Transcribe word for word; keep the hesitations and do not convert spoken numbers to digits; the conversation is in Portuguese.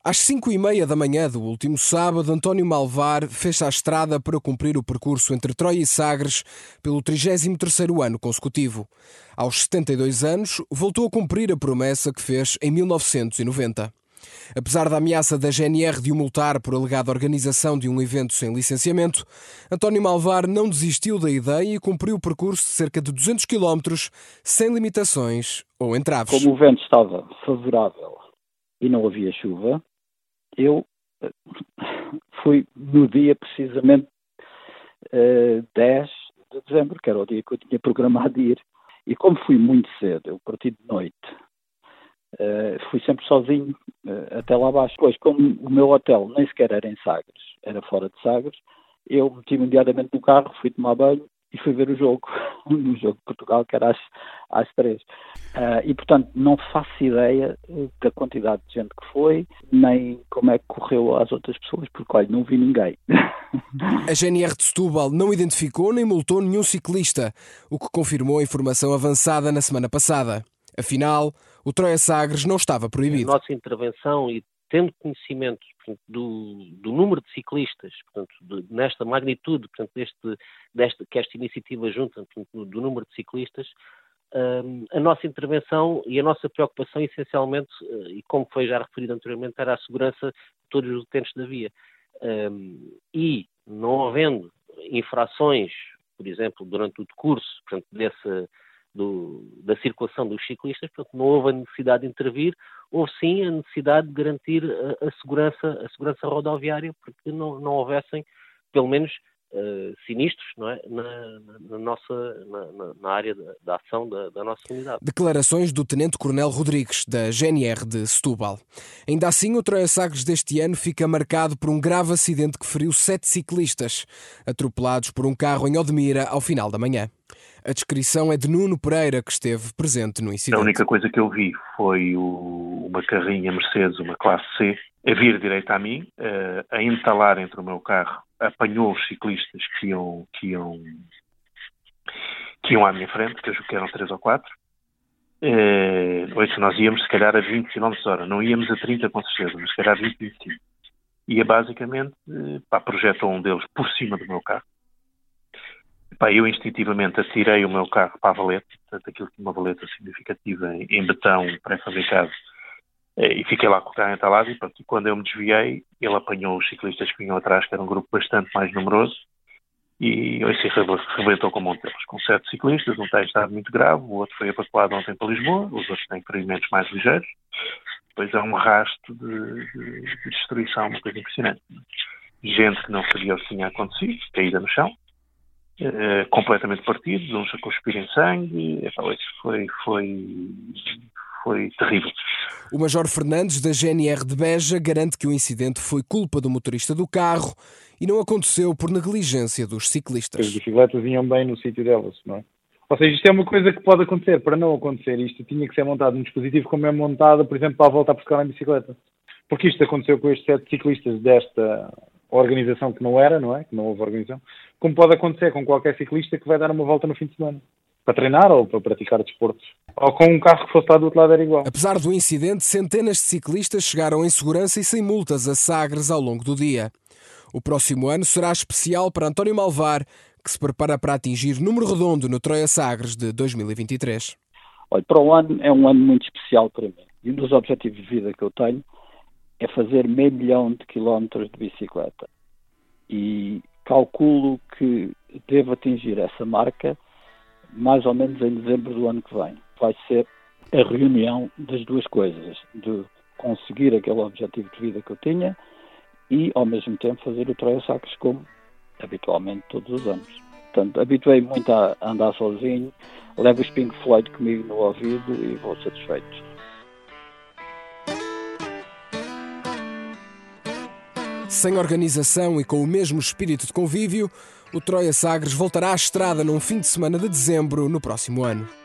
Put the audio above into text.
Às cinco e meia da manhã do último sábado, António Malvar fez a estrada para cumprir o percurso entre Troia e Sagres pelo trigésimo terceiro ano consecutivo. Aos setenta e dois anos, voltou a cumprir a promessa que fez em mil novecentos e noventa. Apesar da ameaça da G N R de o multar por alegada organização de um evento sem licenciamento, António Malvar não desistiu da ideia e cumpriu o percurso de cerca de duzentos quilómetros, sem limitações ou entraves. Como o vento estava favorável e não havia chuva, eu fui no dia precisamente uh, dez de dezembro, que era o dia que eu tinha programado de ir. E como fui muito cedo, eu parti de noite, uh, fui sempre sozinho uh, até lá abaixo. Depois, como o meu hotel nem sequer era em Sagres, era fora de Sagres, eu meti-me imediatamente no carro, fui tomar banho e fui ver o jogo, no jogo de Portugal, que era às, às três. Uh, e, portanto, não faço ideia da quantidade de gente que foi, nem como é que correu às outras pessoas, porque, olha, não vi ninguém. A G N R de Setúbal não identificou nem multou nenhum ciclista, o que confirmou a informação avançada na semana passada. Afinal, o Troia Sagres não estava proibido. A nossa intervenção e tendo conhecimento portanto, do, do número de ciclistas, portanto, de, nesta magnitude, portanto, deste, desta, que esta iniciativa junta, portanto, do, do número de ciclistas, um, a nossa intervenção e a nossa preocupação, essencialmente, uh, e como foi já referido anteriormente, era a segurança de todos os utentes da via. Um, e, não havendo infrações, por exemplo, durante o decurso portanto, desse, do, da circulação dos ciclistas, portanto, não houve a necessidade de intervir, houve sim a necessidade de garantir a, a, segurança, a segurança rodoviária, porque não, não houvessem, pelo menos, uh, sinistros não é? na, na, nossa, na, na área da, da ação da, da nossa unidade. Declarações do Tenente-Coronel Rodrigues, da G N R de Setúbal. Ainda assim, o Troia Sagres deste ano fica marcado por um grave acidente que feriu sete ciclistas, atropelados por um carro em Odmira ao final da manhã. A descrição é de Nuno Pereira, que esteve presente no incidente. A única coisa que eu vi foi o, uma carrinha Mercedes, uma classe C, a vir direito a mim, a, a entalar entre o meu carro, apanhou os ciclistas que iam, que iam, que iam à minha frente, que eu julgo que eram três ou quatro. É, hoje nós íamos se calhar a vinte quilómetros por hora, não íamos a trinta com certeza, mas se calhar a vinte, vinte e cinco. E basicamente, pá, projetou um deles por cima do meu carro. Pá, eu instintivamente atirei o meu carro para a valeta, portanto aquilo tinha uma valeta significativa em, em betão pré-fabricado, e fiquei lá com o carro entalado e, pronto, e quando eu me desviei, ele apanhou os ciclistas que vinham atrás, que era um grupo bastante mais numeroso, e hoje se rebentou com um monte deles, com sete ciclistas, um tem estado muito grave, o outro foi evacuado ontem para Lisboa, os outros têm ferimentos mais ligeiros, depois é um rasto de, de, de destruição, uma coisa impressionante. Gente que não sabia o que tinha acontecido, caída no chão, Uh, completamente partidos, uns a cuspir em sangue, isso foi, foi, foi terrível. O Major Fernandes, da G N R de Beja, garante que o incidente foi culpa do motorista do carro e não aconteceu por negligência dos ciclistas. As bicicletas vinham bem no sítio delas, não é? Ou seja, isto é uma coisa que pode acontecer. Para não acontecer isto, tinha que ser montado um dispositivo como é montado, por exemplo, para a volta a buscar em bicicleta. Porque isto aconteceu com estes sete ciclistas desta organização que não era, não é? Que não houve organização. Como pode acontecer com qualquer ciclista que vai dar uma volta no fim de semana. Para treinar ou para praticar desportos. Ou com um carro que fosse lá do outro lado era igual. Apesar do incidente, centenas de ciclistas chegaram em segurança e sem multas a Sagres ao longo do dia. O próximo ano será especial para António Malvar, que se prepara para atingir número redondo no Troia Sagres de dois mil e vinte e três. Olha, para o ano é um ano muito especial para mim. E um dos objetivos de vida que eu tenho é fazer meio milhão de quilómetros de bicicleta. E calculo que devo atingir essa marca mais ou menos em dezembro do ano que vem. Vai ser a reunião das duas coisas, de conseguir aquele objetivo de vida que eu tinha e, ao mesmo tempo, fazer o Troia Sagres como habitualmente todos os anos. Portanto, habituei muito a andar sozinho, levo os Pink Floyd comigo no ouvido e vou satisfeito. Sem organização e com o mesmo espírito de convívio, o Troia Sagres voltará à estrada num fim de semana de dezembro no próximo ano.